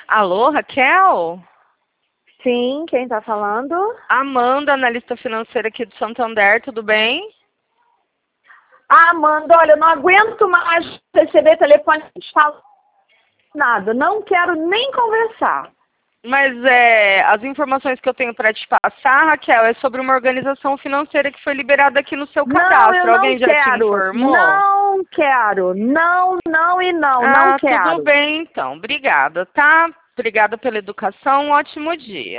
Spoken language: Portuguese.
Alô, Raquel? Sim, quem está falando? Amanda, analista financeira aqui do Santander, tudo bem? Ah, Amanda, olha, eu não aguento mais receber telefone falando nada. Não quero nem conversar. Mas as informações que eu tenho para te passar, Raquel, é sobre uma organização financeira que foi liberada aqui no seu Não, eu cadastro. não Alguém já te quero. informou? Não quero. Não, não e não. Não Ah, tudo quero. bem então. Obrigada, tá? Obrigada pela educação. Um ótimo dia.